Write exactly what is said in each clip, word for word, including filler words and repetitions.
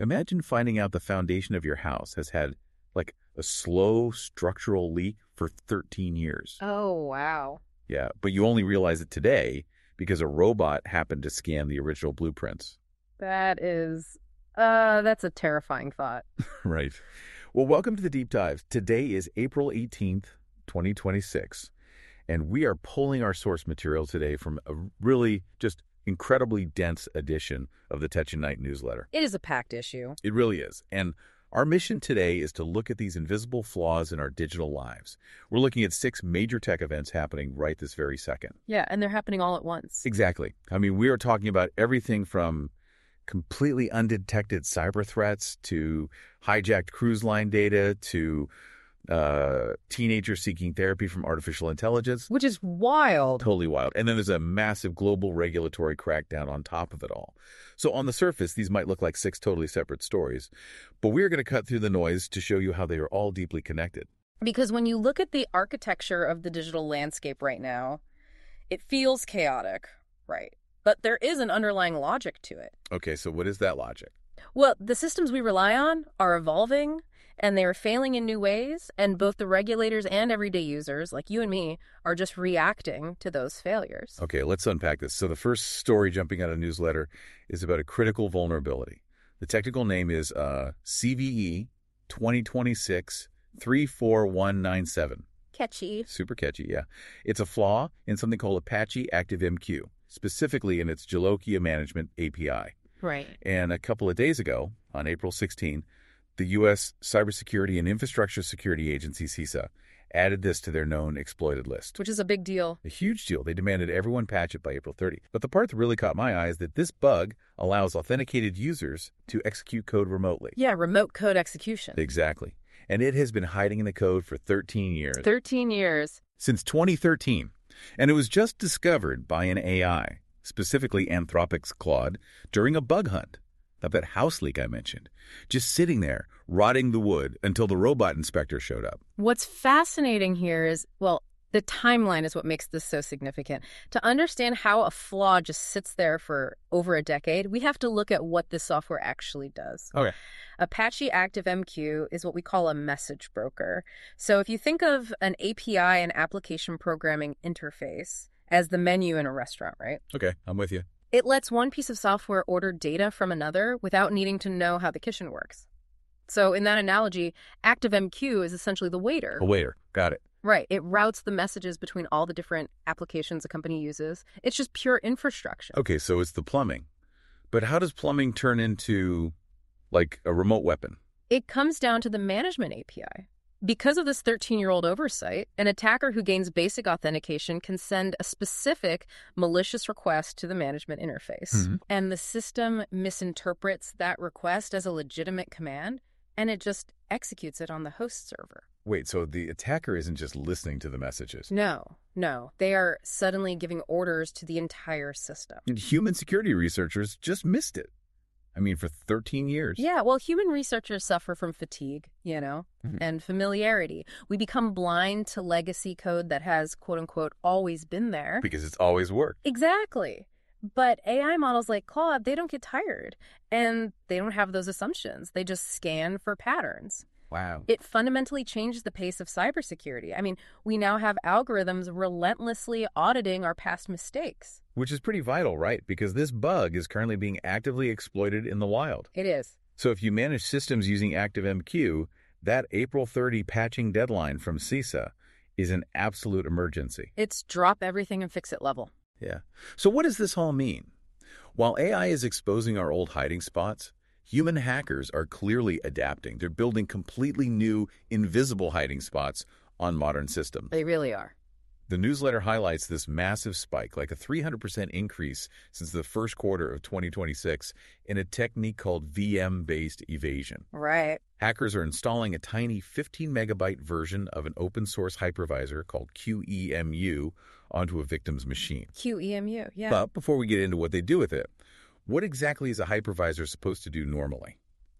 Imagine finding out the foundation of your house has had, like, a slow structural leak for thirteen years. Oh, wow. Yeah, but you only realize it today because a robot happened to scan the original blueprints. That is, uh, that's a terrifying thought. Right. Well, welcome to the Deep Dive. Today is April eighteenth, twenty twenty-six, and we are pulling our source material today from a really just incredibly dense edition of the Tech and Night newsletter. It is a packed issue. It really is. And our mission today is to look at these invisible flaws in our digital lives. We're looking at six major tech events happening right this very second. Yeah, and they're happening all at once. Exactly. I mean, we are talking about everything from completely undetected cyber threats to hijacked cruise line data to uh, teenagers seeking therapy from artificial intelligence. Which is wild. Totally wild. And then there's a massive global regulatory crackdown on top of it all. So on the surface, these might look like six totally separate stories, but we're going to cut through the noise to show you how they are all deeply connected. Because when you look at the architecture of the digital landscape right now, it feels chaotic, right? But there is an underlying logic to it. Okay, so what is that logic? Well, the systems we rely on are evolving, and they are failing in new ways, and both the regulators and everyday users, like you and me, are just reacting to those failures. Okay, let's unpack this. So the first story jumping out of newsletter is about a critical vulnerability. The technical name is uh, C V E twenty twenty-six dash three four one nine seven. Catchy. Super catchy, yeah. It's a flaw in something called Apache ActiveMQ, specifically in its Jalokia Management A P I. Right. And a couple of days ago, on April sixteenth, the U S Cybersecurity and Infrastructure Security Agency, CISA, added this to their known exploited list. Which is a big deal. A huge deal. They demanded everyone patch it by April thirtieth. But the part that really caught my eye is that this bug allows authenticated users to execute code remotely. Yeah, remote code execution. Exactly. And it has been hiding in the code for thirteen years. thirteen years. Since twenty thirteen. And it was just discovered by an A I, specifically Anthropic's Claude, during a bug hunt. Of that house leak I mentioned, just sitting there, rotting the wood until the robot inspector showed up. What's fascinating here is, well, the timeline is what makes this so significant. To understand how a flaw just sits there for over a decade, we have to look at what this software actually does. Okay. Apache ActiveMQ is what we call a message broker. So if you think of an A P I and application programming interface as the menu in a restaurant, right? Okay, I'm with you. It lets one piece of software order data from another without needing to know how the kitchen works. So in that analogy, ActiveMQ is essentially the waiter. A waiter. Got it. Right. It routes the messages between all the different applications a company uses. It's just pure infrastructure. Okay, so it's the plumbing. But how does plumbing turn into, like, a remote weapon? It comes down to the management A P I. Because of this thirteen-year-old oversight, an attacker who gains basic authentication can send a specific malicious request to the management interface. Mm-hmm. And the system misinterprets that request as a legitimate command, and it just executes it on the host server. Wait, so the attacker isn't just listening to the messages? No, no. They are suddenly giving orders to the entire system. And human security researchers just missed it. I mean, for thirteen years. Yeah, well, human researchers suffer from fatigue, you know, mm-hmm. and familiarity. We become blind to legacy code that has, quote unquote, always been there. Because it's always worked. Exactly. But A I models like Claude, they don't get tired. And they don't have those assumptions. They just scan for patterns. Wow. It fundamentally changes the pace of cybersecurity. I mean, we now have algorithms relentlessly auditing our past mistakes. Which is pretty vital, right? Because this bug is currently being actively exploited in the wild. It is. So if you manage systems using ActiveMQ, that April thirtieth patching deadline from CISA is an absolute emergency. It's drop everything and fix it level. Yeah. So what does this all mean? While A I is exposing our old hiding spots, human hackers are clearly adapting. They're building completely new, invisible hiding spots on modern systems. They really are. The newsletter highlights this massive spike, like a three hundred percent increase since the first quarter of twenty twenty-six, in a technique called V M-based evasion. Right. Hackers are installing a tiny fifteen megabyte version of an open source hypervisor called Q E M U onto a victim's machine. Q E M U, yeah. But before we get into what they do with it, what exactly is a hypervisor supposed to do normally?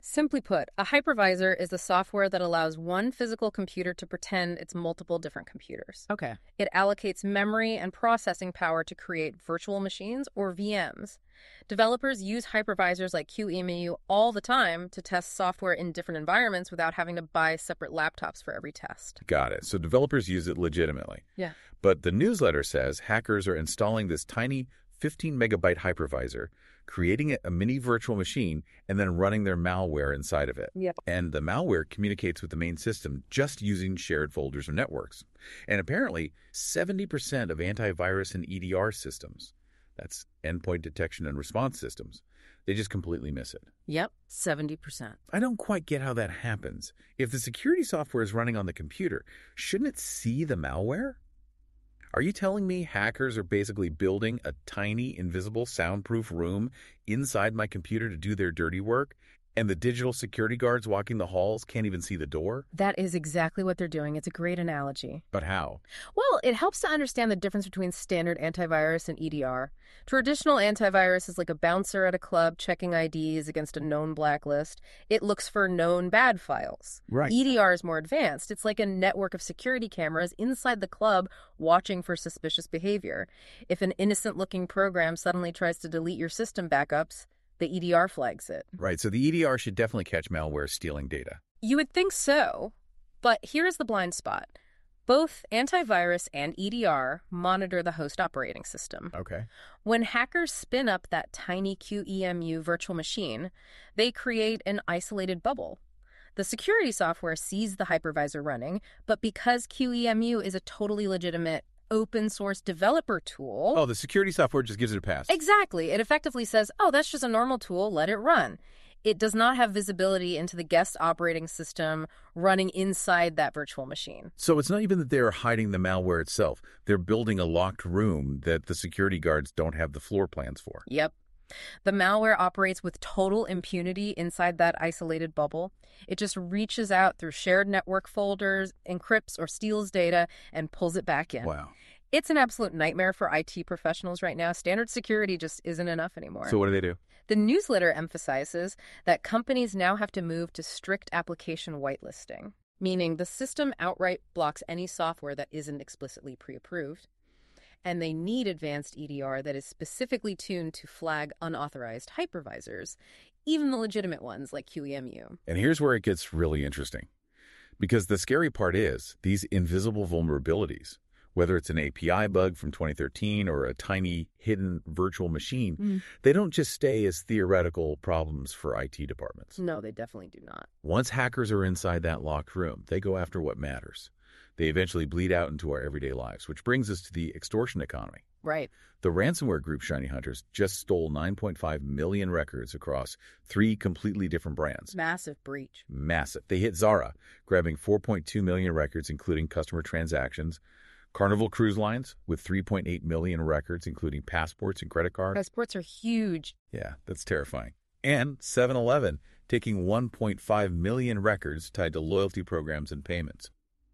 Simply put, a hypervisor is the software that allows one physical computer to pretend it's multiple different computers. Okay. It allocates memory and processing power to create virtual machines, or V Ms. Developers use hypervisors like Q E M U all the time to test software in different environments without having to buy separate laptops for every test. Got it. So developers use it legitimately. Yeah. But the newsletter says hackers are installing this tiny fifteen megabyte hypervisor, creating a mini virtual machine, and then running their malware inside of it. Yep. And the malware communicates with the main system just using shared folders or networks. And apparently, seventy percent of antivirus and E D R systems, that's endpoint detection and response systems, they just completely miss it. Yep, seventy percent. I don't quite get how that happens. If the security software is running on the computer, shouldn't it see the malware? Are you telling me hackers are basically building a tiny, invisible, soundproof room inside my computer to do their dirty work, and the digital security guards walking the halls can't even see the door? That is exactly what they're doing. It's a great analogy. But how? Well, it helps to understand the difference between standard antivirus and E D R. Traditional antivirus is like a bouncer at a club checking I Ds against a known blacklist. It looks for known bad files. Right. E D R is more advanced. It's like a network of security cameras inside the club watching for suspicious behavior. If an innocent-looking program suddenly tries to delete your system backups, the E D R flags it. Right, so the E D R should definitely catch malware stealing data. You would think so, but here's the blind spot. Both antivirus and E D R monitor the host operating system. Okay. When hackers spin up that tiny Q E M U virtual machine, they create an isolated bubble. The security software sees the hypervisor running, but because Q E M U is a totally legitimate open source developer tool... Oh, the security software just gives it a pass. Exactly. It effectively says, oh, that's just a normal tool, let it run. It does not have visibility into the guest operating system running inside that virtual machine. So it's not even that they're hiding the malware itself. They're building a locked room that the security guards don't have the floor plans for. Yep. The malware operates with total impunity inside that isolated bubble. It just reaches out through shared network folders, encrypts or steals data, and pulls it back in. Wow. It's an absolute nightmare for I T professionals right now. Standard security just isn't enough anymore. So what do they do? The newsletter emphasizes that companies now have to move to strict application whitelisting, meaning the system outright blocks any software that isn't explicitly pre-approved. And they need advanced E D R that is specifically tuned to flag unauthorized hypervisors, even the legitimate ones like Q E M U. And here's where it gets really interesting. Because the scary part is these invisible vulnerabilities, whether it's an A P I bug from twenty thirteen or a tiny hidden virtual machine, mm. they don't just stay as theoretical problems for I T departments. No, they definitely do not. Once hackers are inside that locked room, they go after what matters. They eventually bleed out into our everyday lives, which brings us to the extortion economy. Right. The ransomware group Shiny Hunters just stole nine point five million records across three completely different brands. Massive breach. Massive. They hit Zara, grabbing four point two million records, including customer transactions. Carnival Cruise Lines with three point eight million records, including passports and credit cards. Passports are huge. Yeah, that's terrifying. And seven eleven, taking one point five million records tied to loyalty programs and payments.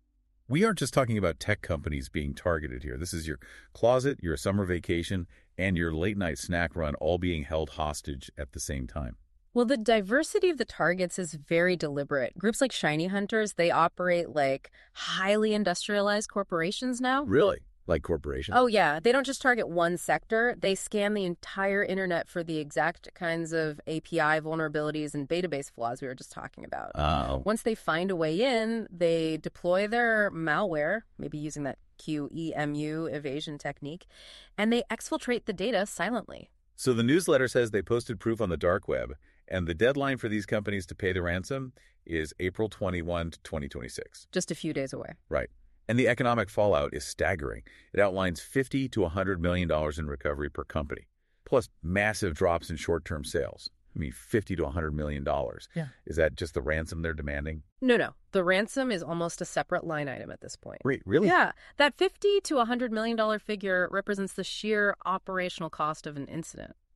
We aren't just talking about tech companies being targeted here. This is your closet, your summer vacation, and your late-night snack run all being held hostage at the same time. Well, the diversity of the targets is very deliberate. Groups like Shiny Hunters, they operate like highly industrialized corporations now. Really? Like corporations? Oh, yeah. They don't just target one sector. They scan the entire internet for the exact kinds of A P I vulnerabilities and database flaws we were just talking about. Oh. Once they find a way in, they deploy their malware, maybe using that Q E M U evasion technique, and they exfiltrate the data silently. So the newsletter says they posted proof on the dark web, and the deadline for these companies to pay the ransom is April twenty-first, twenty twenty-six. Just a few days away. Right. And the economic fallout is staggering. It outlines fifty to one hundred million dollars in recovery per company, plus massive drops in short-term sales. I mean, fifty to one hundred million dollars. Yeah. Is that just the ransom they're demanding? No, no. The ransom is almost a separate line item at this point. Wait, really? Yeah. That fifty to one hundred million dollars figure represents the sheer operational cost of an incident.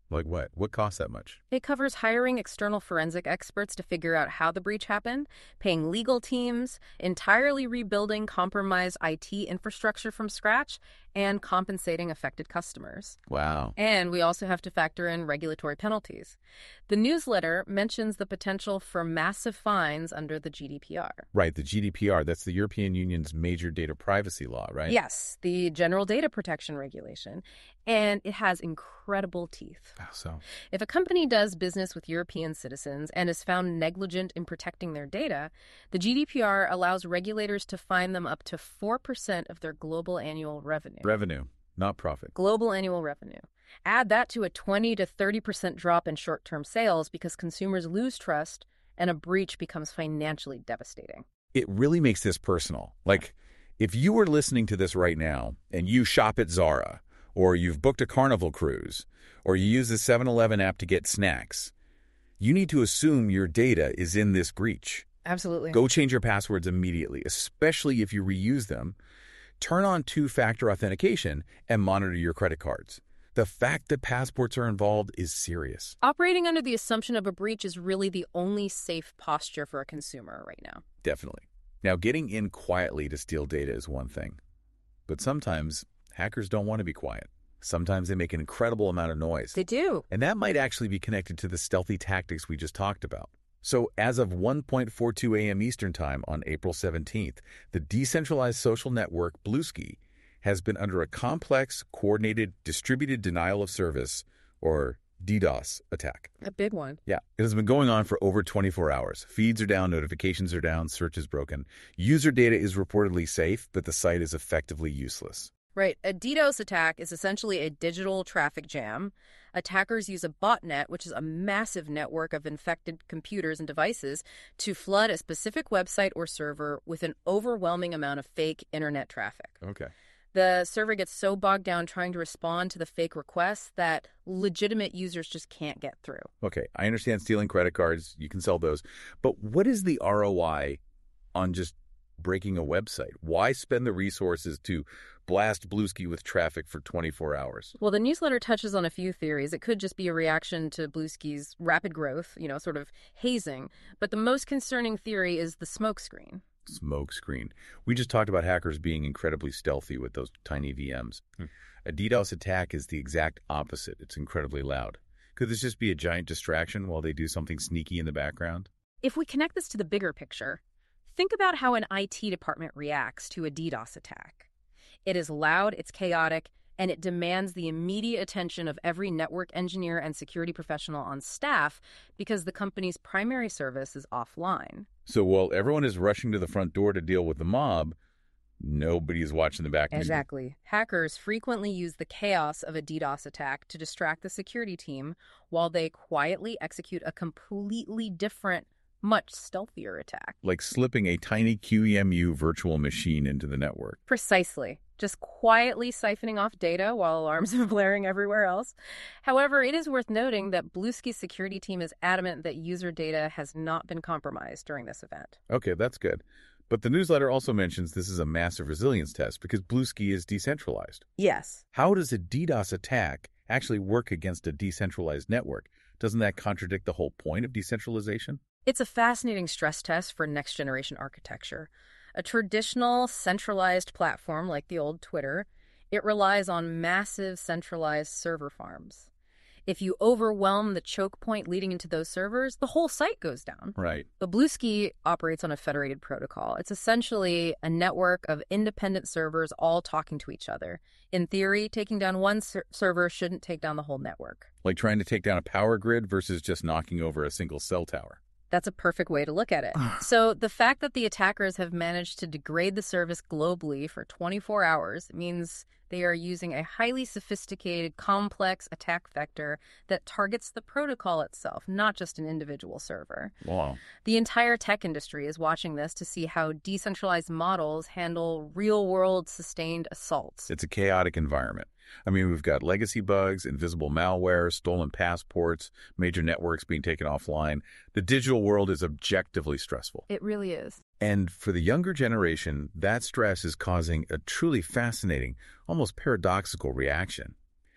Like what? What costs that much? It covers hiring external forensic experts to figure out how the breach happened, paying legal teams, entirely rebuilding compromised I T infrastructure from scratch, and compensating affected customers. Wow. And we also have to factor in regulatory penalties. The newsletter mentions the potential for massive fines under the G D P R. Right, the G D P R, that's the European Union's major data privacy law, right? Yes, the General Data Protection Regulation. And it has incredible teeth. How so? If a company does business with European citizens and is found negligent in protecting their data, the G D P R allows regulators to fine them up to four percent of their global annual revenue. Revenue, not profit. Global annual revenue. Add that to a twenty to thirty percent drop in short-term sales because consumers lose trust and a breach becomes financially devastating. It really makes this personal. Like, if you were listening to this right now and you shop at Zara, or you've booked a Carnival cruise, or you use the seven eleven app to get snacks, you need to assume your data is in this breach. Absolutely. Go change your passwords immediately, especially if you reuse them. Turn on two-factor authentication and monitor your credit cards. The fact that passports are involved is serious. Operating under the assumption of a breach is really the only safe posture for a consumer right now. Definitely. Now, getting in quietly to steal data is one thing. But sometimes hackers don't want to be quiet. Sometimes they make an incredible amount of noise. They do. And that might actually be connected to the stealthy tactics we just talked about. So as of one forty-two a.m. Eastern Time on April seventeenth, the decentralized social network Bluesky has been under a complex, coordinated, distributed denial of service, or DDoS, attack. A big one. Yeah. It has been going on for over twenty-four hours. Feeds are down, notifications are down, search is broken. User data is reportedly safe, but the site is effectively useless. Right. A DDoS attack is essentially a digital traffic jam. Attackers use a botnet, which is a massive network of infected computers and devices, to flood a specific website or server with an overwhelming amount of fake internet traffic. Okay. The server gets so bogged down trying to respond to the fake requests that legitimate users just can't get through. Okay. I understand stealing credit cards. You can sell those. But what is the R O I on just breaking a website? Why spend the resources to blast Bluesky with traffic for twenty-four hours? Well, the newsletter touches on a few theories. It could just be a reaction to Bluesky's rapid growth, you know, sort of hazing. But the most concerning theory is the smokescreen. Smokescreen. We just talked about hackers being incredibly stealthy with those tiny V Ms. Hmm. A DDoS attack is the exact opposite. It's incredibly loud. Could this just be a giant distraction while they do something sneaky in the background? If we connect this to the bigger picture, think about how an I T department reacts to a DDoS attack. It is loud, it's chaotic, and it demands the immediate attention of every network engineer and security professional on staff because the company's primary service is offline. So while everyone is rushing to the front door to deal with the mob, nobody is watching the back. Exactly. Hackers frequently use the chaos of a DDoS attack to distract the security team while they quietly execute a completely different, much stealthier attack. Like slipping a tiny Q E M U virtual machine into the network. Precisely. Just quietly siphoning off data while alarms are blaring everywhere else. However, it is worth noting that Bluesky's security team is adamant that user data has not been compromised during this event. Okay, that's good. But the newsletter also mentions this is a massive resilience test because Bluesky is decentralized. Yes. How does a DDoS attack actually work against a decentralized network? Doesn't that contradict the whole point of decentralization? It's a fascinating stress test for next-generation architecture. A traditional centralized platform like the old Twitter, it relies on massive centralized server farms. If you overwhelm the choke point leading into those servers, the whole site goes down. Right. But Bluesky operates on a federated protocol. It's essentially a network of independent servers all talking to each other. In theory, taking down one ser- server shouldn't take down the whole network. Like trying to take down a power grid versus just knocking over a single cell tower. That's a perfect way to look at it. So the fact that the attackers have managed to degrade the service globally for twenty-four hours means they are using a highly sophisticated, complex attack vector that targets the protocol itself, not just an individual server. Wow. The entire tech industry is watching this to see how decentralized models handle real-world sustained assaults. It's a chaotic environment. I mean, we've got legacy bugs, invisible malware, stolen passports, major networks being taken offline. The digital world is objectively stressful. It really is. And for the younger generation, that stress is causing a truly fascinating, almost paradoxical reaction.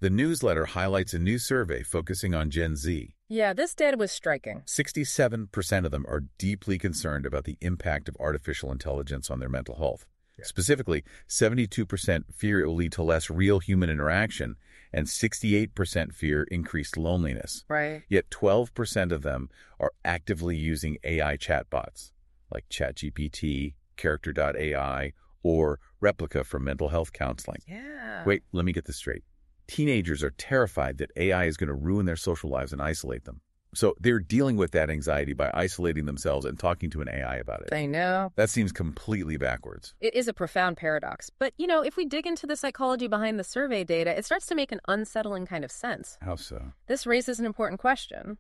The newsletter highlights a new survey focusing on Gen Z. Yeah, this data was striking. sixty-seven percent of them are deeply concerned about the impact of artificial intelligence on their mental health. Yeah. Specifically, seventy-two percent fear it will lead to less real human interaction, and sixty-eight percent fear increased loneliness. Right. Yet twelve percent of them are actively using A I chatbots, like ChatGPT, Character dot A I, or Replica for mental health counseling. Yeah. Wait, let me get this straight. Teenagers are terrified that A I is going to ruin their social lives and isolate them. So they're dealing with that anxiety by isolating themselves and talking to an A I about it. I know. That seems completely backwards. It is a profound paradox. But, you know, if we dig into the psychology behind the survey data, it starts to make an unsettling kind of sense. How so? This raises an important question.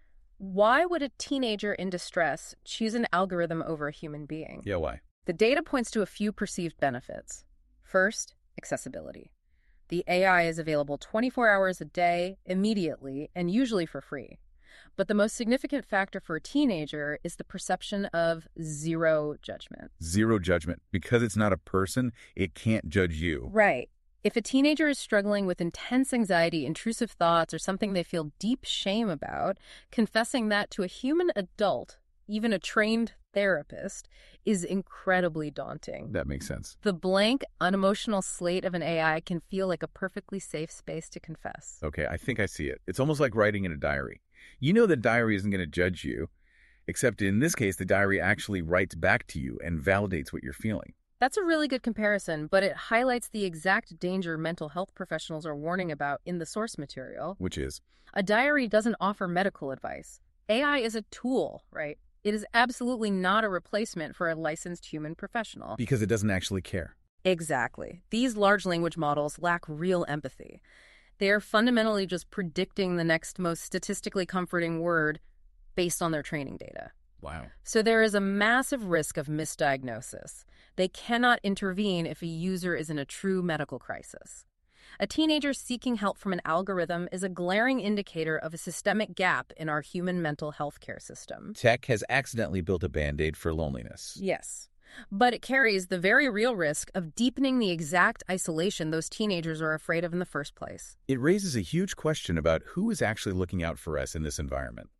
Why would a teenager in distress choose an algorithm over a human being? Yeah, why? The data points to a few perceived benefits. First, accessibility. The A I is available twenty-four hours a day, immediately, and usually for free. But the most significant factor for a teenager is the perception of zero judgment. Zero judgment. Because it's not a person, it can't judge you. Right. If a teenager is struggling with intense anxiety, intrusive thoughts, or something they feel deep shame about, confessing that to a human adult, even a trained therapist, is incredibly daunting. That makes sense. The blank, unemotional slate of an A I can feel like a perfectly safe space to confess. Okay, I think I see it. It's almost like writing in a diary. You know the diary isn't going to judge you, except in this case, the diary actually writes back to you and validates what you're feeling. That's a really good comparison, but it highlights the exact danger mental health professionals are warning about in the source material. Which is? A diary doesn't offer medical advice. A I is a tool, right? It is absolutely not a replacement for a licensed human professional. Because it doesn't actually care. Exactly. These large language models lack real empathy. They are fundamentally just predicting the next most statistically comforting word based on their training data. Wow. So there is a massive risk of misdiagnosis. They cannot intervene if a user is in a true medical crisis. A teenager seeking help from an algorithm is a glaring indicator of a systemic gap in our human mental health care system. Tech has accidentally built a Band-Aid for loneliness. Yes. But it carries the very real risk of deepening the exact isolation those teenagers are afraid of in the first place. It raises a huge question about who is actually looking out for us in this environment.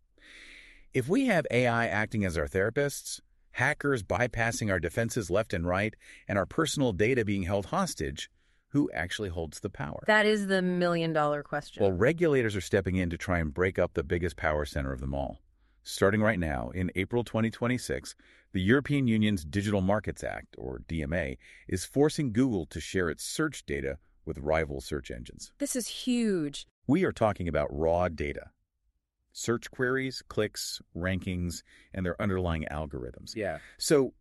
If we have A I acting as our therapists, hackers bypassing our defenses left and right, and our personal data being held hostage, who actually holds the power? That is the million-dollar question. Well, regulators are stepping in to try and break up the biggest power center of them all. Starting right now, in April twenty twenty-six, the European Union's Digital Markets Act, or D M A, is forcing Google to share its search data with rival search engines. This is huge. We are talking about raw data. Search queries, clicks, rankings, and their underlying algorithms. Yeah. So,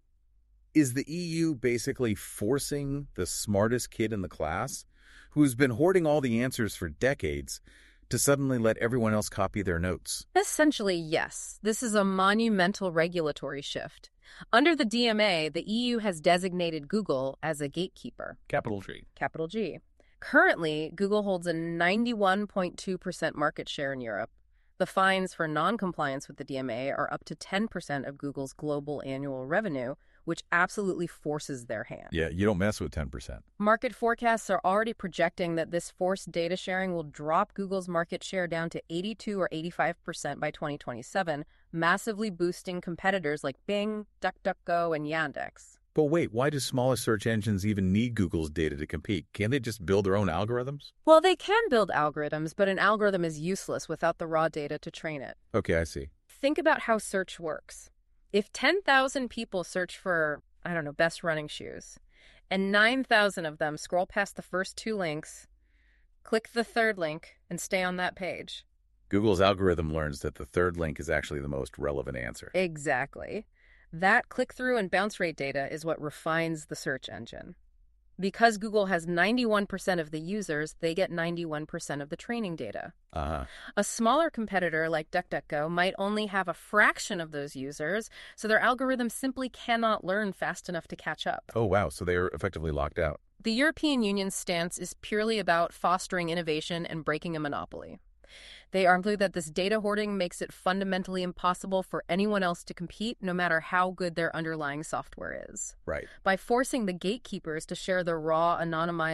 is the E U basically forcing the smartest kid in the class, who's been hoarding all the answers for decades, to suddenly let everyone else copy their notes? Essentially, yes. This is a monumental regulatory shift. Under the D M A, the E U has designated Google as a gatekeeper. Capital G. Capital G. Currently, Google holds a ninety-one point two percent market share in Europe. The fines for non-compliance with the D M A are up to ten percent of Google's global annual revenue, which absolutely forces their hand. Yeah, you don't mess with ten percent. Market forecasts are already projecting that this forced data sharing will drop Google's market share down to eighty-two or eighty-five percent by twenty twenty-seven, massively boosting competitors like Bing, DuckDuckGo, and Yandex. But wait, why do smaller search engines even need Google's data to compete? Can't they just build their own algorithms? Well, they can build algorithms, but an algorithm is useless without the raw data to train it. Okay, I see. Think about how search works. If ten thousand people search for, I don't know, best running shoes, and nine thousand of them scroll past the first two links, click the third link, and stay on that page. Google's algorithm learns that the third link is actually the most relevant answer. Exactly. That click-through and bounce rate data is what refines the search engine. Because Google has ninety-one percent of the users, they get ninety-one percent of the training data. Uh-huh. A smaller competitor like DuckDuckGo might only have a fraction of those users, so their algorithm simply cannot learn fast enough to catch up. Oh, wow. So they are effectively locked out. The European Union's stance is purely about fostering innovation and breaking a monopoly. They argue that this data hoarding makes it fundamentally impossible for anyone else to compete, no matter how good their underlying software is. Right. By forcing the gatekeepers to share their raw, anonymized,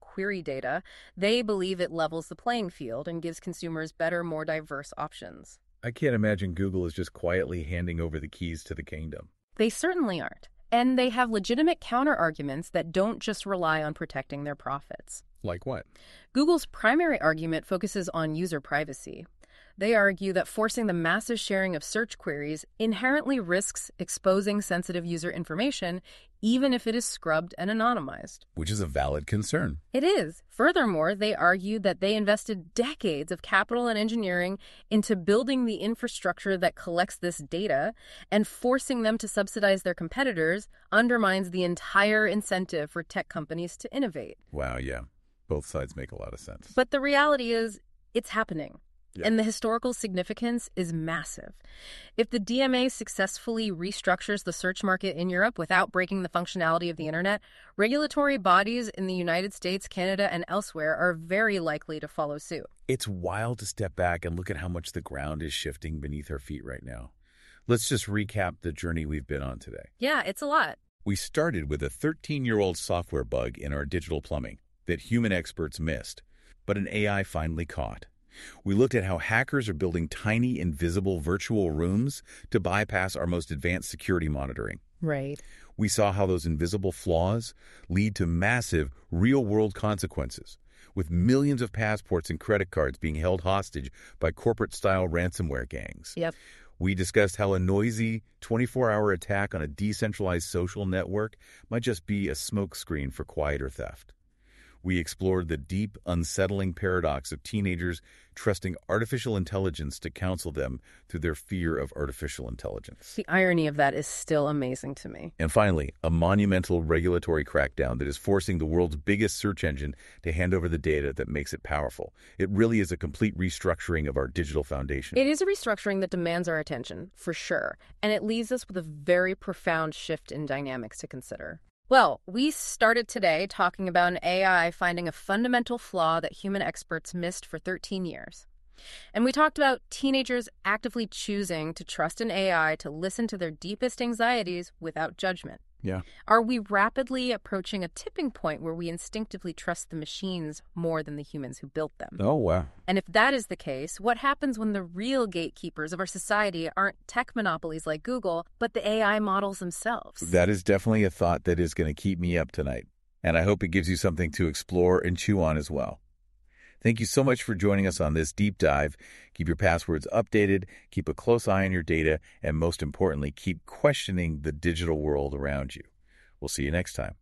query data, they believe it levels the playing field and gives consumers better, more diverse options. I can't imagine Google is just quietly handing over the keys to the kingdom. They certainly aren't. And they have legitimate counter-arguments that don't just rely on protecting their profits. Like what? Google's primary argument focuses on user privacy. They argue that forcing the massive sharing of search queries inherently risks exposing sensitive user information, even if it is scrubbed and anonymized. Which is a valid concern. It is. Furthermore, they argue that they invested decades of capital and engineering into building the infrastructure that collects this data, and forcing them to subsidize their competitors undermines the entire incentive for tech companies to innovate. Wow, yeah. Both sides make a lot of sense. But the reality is, it's happening. Yeah. And the historical significance is massive. If the D M A successfully restructures the search market in Europe without breaking the functionality of the internet, regulatory bodies in the United States, Canada, and elsewhere are very likely to follow suit. It's wild to step back and look at how much the ground is shifting beneath our feet right now. Let's just recap the journey we've been on today. Yeah, it's a lot. We started with a thirteen-year-old software bug in our digital plumbing that human experts missed, but an A I finally caught. We looked at how hackers are building tiny, invisible virtual rooms to bypass our most advanced security monitoring. Right. We saw how those invisible flaws lead to massive, real-world consequences, with millions of passports and credit cards being held hostage by corporate-style ransomware gangs. Yep. We discussed how a noisy twenty-four hour attack on a decentralized social network might just be a smokescreen for quieter theft. We explored the deep, unsettling paradox of teenagers trusting artificial intelligence to counsel them through their fear of artificial intelligence. The irony of that is still amazing to me. And finally, a monumental regulatory crackdown that is forcing the world's biggest search engine to hand over the data that makes it powerful. It really is a complete restructuring of our digital foundation. It is a restructuring that demands our attention, for sure, and it leaves us with a very profound shift in dynamics to consider. Well, we started today talking about an A I finding a fundamental flaw that human experts missed for thirteen years. And we talked about teenagers actively choosing to trust an A I to listen to their deepest anxieties without judgment. Yeah. Are we rapidly approaching a tipping point where we instinctively trust the machines more than the humans who built them? Oh, wow. And if that is the case, what happens when the real gatekeepers of our society aren't tech monopolies like Google, but the A I models themselves? That is definitely a thought that is going to keep me up tonight. And I hope it gives you something to explore and chew on as well. Thank you so much for joining us on this deep dive. Keep your passwords updated, keep a close eye on your data, and most importantly, keep questioning the digital world around you. We'll see you next time.